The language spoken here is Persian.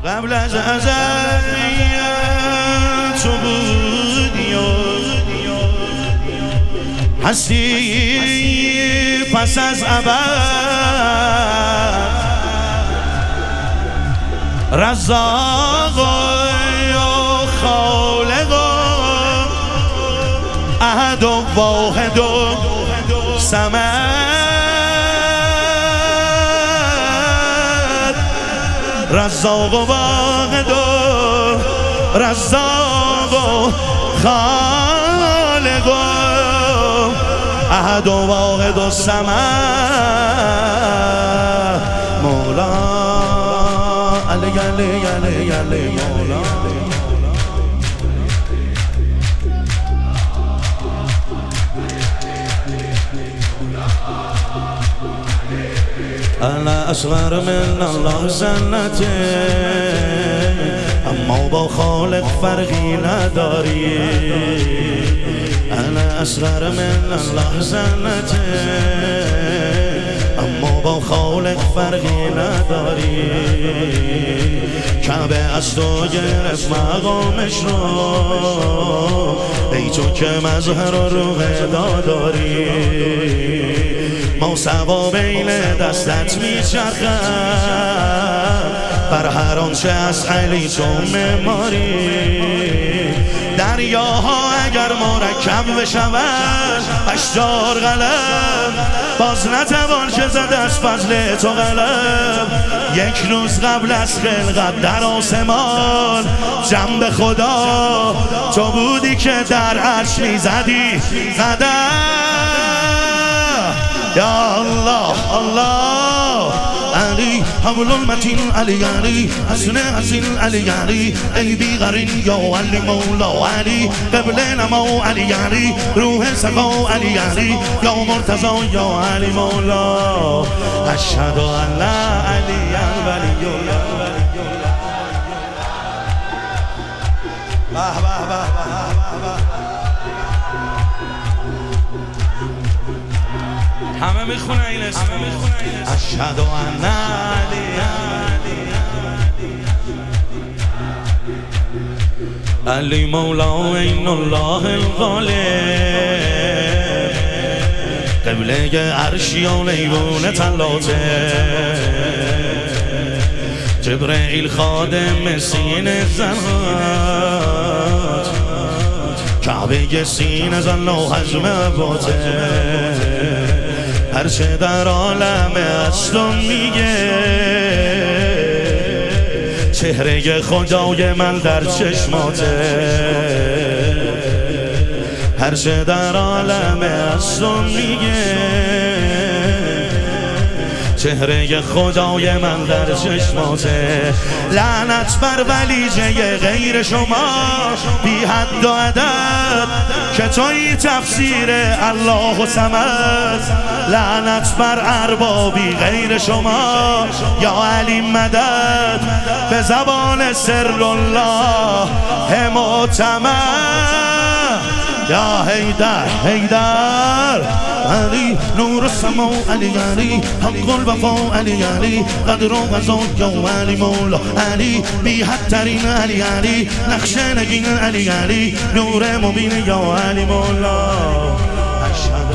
قبل از تو بودی و هستی پس از ابد رزاق و خالق و احد و واحد و صمد رزاق و واحد و رزاق و خالق و احد و واحد و صمد مولا علی علی علی علی مولا انا اصغر من الله سنته اما با خالق فرقی نداری انا اصغر من الله سنته اما با خالق فرقی نداری کعبه از تو گرفت مقامش رو ای تو که مظهر و روح داداری ما سوا بین دستت میچرخم بر هر آنچه از علی تو معماری دریاها اگر مرکب بشود اشجار قلم باز نتوان که زد از فضل تو قلم یک روز قبل از خلقت در آسمان جنب خدا تو بودی که در عرش میزدی قدم یا الله الله علی حول المتین علی علی حسن حسین علی علی ای بیغرین یا علی مولا علی قبل نما علی علی روح سقا علی علی یا مرتضا یا علی مولا اشهد ان لا علی ولی الله به به به همه میخونه این اسم اشهد ان علی مولا عین الله الغالب قبله عرشی و لیوان طلاته جبرئیل خادم سینه زنات کعبه سینه زن و حجم باته هرچه در عالم از تو میگه چهره خدای من در چشماته هرچه در عالم از تو میگه چهره خدای من در چشماته لعنت بر ولیجه غیر شما بی حد و عدد که توی تفسیر الله و صمد لعنت بر اربابی غیر شما یا علی مدد به زبان سر الله معتمد یا حیدر حیدر علی نور السما علی علی حق الوفا علی علی قدر و قضا یا علی مولا علی بی حدترین علی علی نقش نگین علی علی نور مبین یا علی مولا اشهد